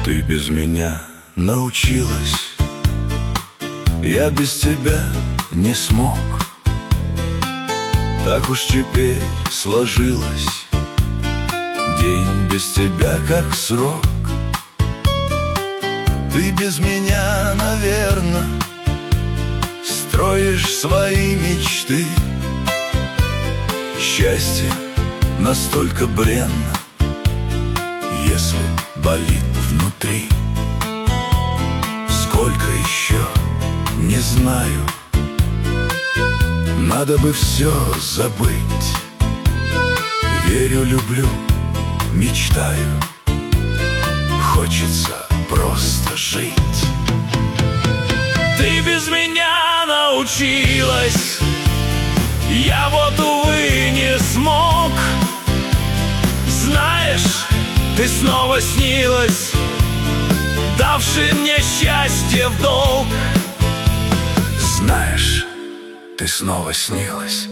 Ты без меня научилась, я без тебя не смог. Так уж теперь сложилось, день без тебя как срок. Ты без меня, наверно, строишь свои мечты. Счастье настолько бренно, если болит внутри. Сколько еще, не знаю, надо бы все забыть. Верю, люблю, мечтаю, хочется просто жить. Ты без меня научилась, я вот, увы, не смог. Знаешь, ты снова снилась, давши мне счастье в долг. Знаешь, ты снова снилась,